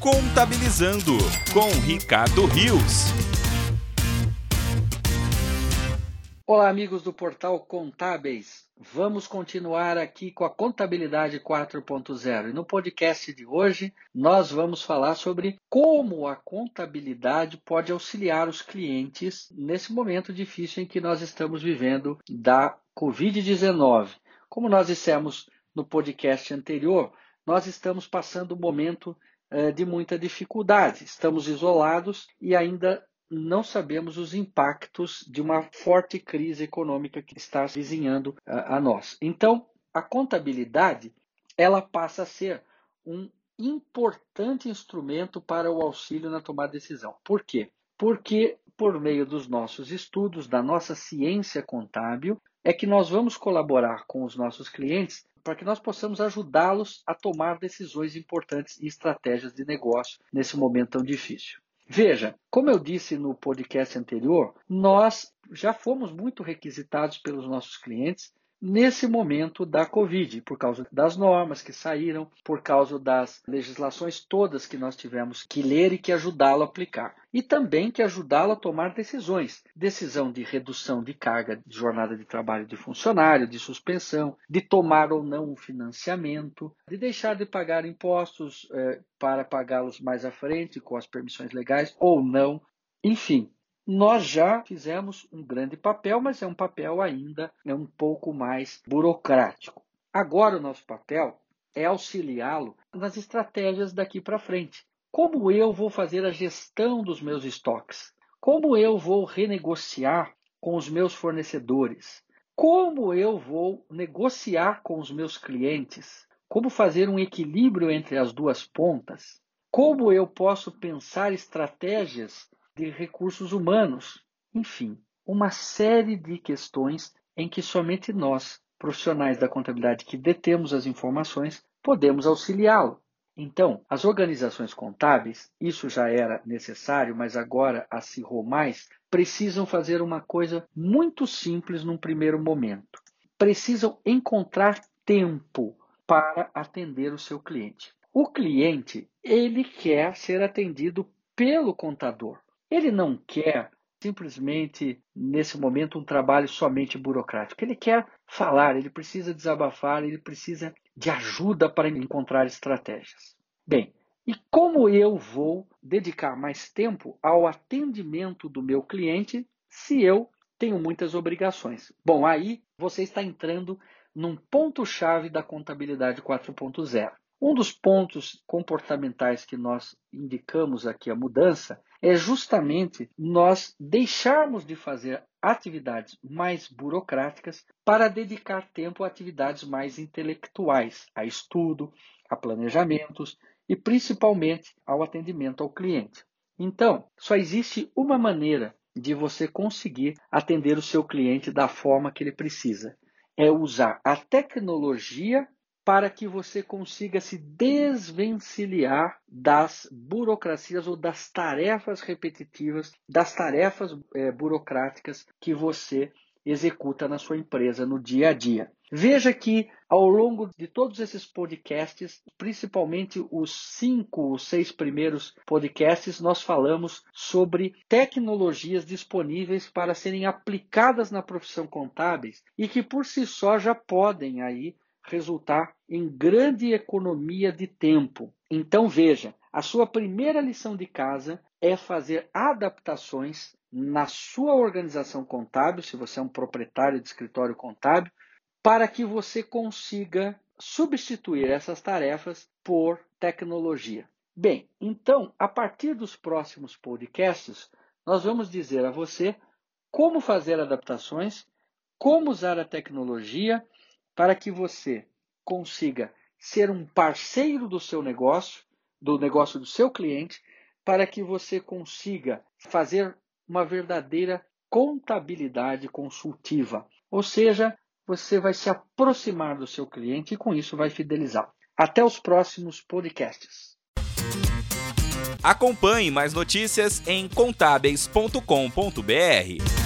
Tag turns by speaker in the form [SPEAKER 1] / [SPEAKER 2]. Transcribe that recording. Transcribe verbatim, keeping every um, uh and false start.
[SPEAKER 1] Contabilizando, com Ricardo Rios.
[SPEAKER 2] Olá, amigos do Portal Contábeis. Vamos continuar aqui com a Contabilidade quatro ponto zero. E no podcast de hoje, nós vamos falar sobre como a contabilidade pode auxiliar os clientes nesse momento difícil em que nós estamos vivendo da covid dezenove. Como nós dissemos no podcast anterior, nós estamos passando um momento eh, de muita dificuldade. Estamos isolados e ainda não sabemos os impactos de uma forte crise econômica que está vizinhando a, a nós. Então, a contabilidade, ela passa a ser um importante instrumento para o auxílio na tomada de decisão. Por quê? Porque, por meio dos nossos estudos, da nossa ciência contábil, é que nós vamos colaborar com os nossos clientes para que nós possamos ajudá-los a tomar decisões importantes e estratégias de negócio nesse momento tão difícil. Veja, como eu disse no podcast anterior, nós já fomos muito requisitados pelos nossos clientes nesse momento da Covid, por causa das normas que saíram, por causa das legislações todas que nós tivemos que ler e que ajudá-lo a aplicar. E também que ajudá-lo a tomar decisões. Decisão de redução de carga de jornada de trabalho de funcionário, de suspensão, de tomar ou não um financiamento, de deixar de pagar impostos eh, para pagá-los mais à frente com as permissões legais ou não. Enfim, nós já fizemos um grande papel, mas é um papel ainda é um pouco mais burocrático. Agora o nosso papel é auxiliá-lo nas estratégias daqui para frente. Como eu vou fazer a gestão dos meus estoques? Como eu vou renegociar com os meus fornecedores? Como eu vou negociar com os meus clientes? Como fazer um equilíbrio entre as duas pontas? Como eu posso pensar estratégias de recursos humanos? Enfim, uma série de questões em que somente nós, profissionais da contabilidade que detemos as informações, podemos auxiliá-lo. Então, as organizações contábeis, isso já era necessário, mas agora acirrou mais, precisam fazer uma coisa muito simples num primeiro momento. Precisam encontrar tempo para atender o seu cliente. O cliente, ele quer ser atendido pelo contador. Ele não quer simplesmente, nesse momento, um trabalho somente burocrático. Ele quer falar, ele precisa desabafar, ele precisa de ajuda para encontrar estratégias. Bem, e como eu vou dedicar mais tempo ao atendimento do meu cliente se eu tenho muitas obrigações? Bom, aí você está entrando num ponto-chave da contabilidade quatro ponto zero. Um dos pontos comportamentais que nós indicamos aqui a mudança é justamente nós deixarmos de fazer atividades mais burocráticas para dedicar tempo a atividades mais intelectuais, a estudo, a planejamentos e principalmente ao atendimento ao cliente. Então, só existe uma maneira de você conseguir atender o seu cliente da forma que ele precisa. É usar a tecnologia para que você consiga se desvencilhar das burocracias ou das tarefas repetitivas, das tarefas é, burocráticas que você executa na sua empresa no dia a dia. Veja que ao longo de todos esses podcasts, principalmente os cinco ou seis primeiros podcasts, nós falamos sobre tecnologias disponíveis para serem aplicadas na profissão contábil e que por si só já podem aí resultar em grande economia de tempo. Então veja, a sua primeira lição de casa é fazer adaptações na sua organização contábil, se você é um proprietário de escritório contábil, para que você consiga substituir essas tarefas por tecnologia. Bem, então, a partir dos próximos podcasts, nós vamos dizer a você como fazer adaptações, como usar a tecnologia para que você consiga ser um parceiro do seu negócio, do negócio do seu cliente, para que você consiga fazer uma verdadeira contabilidade consultiva. Ou seja, você vai se aproximar do seu cliente e com isso vai fidelizá-lo. Até os próximos podcasts.
[SPEAKER 1] Acompanhe mais notícias em contábeis ponto com ponto br.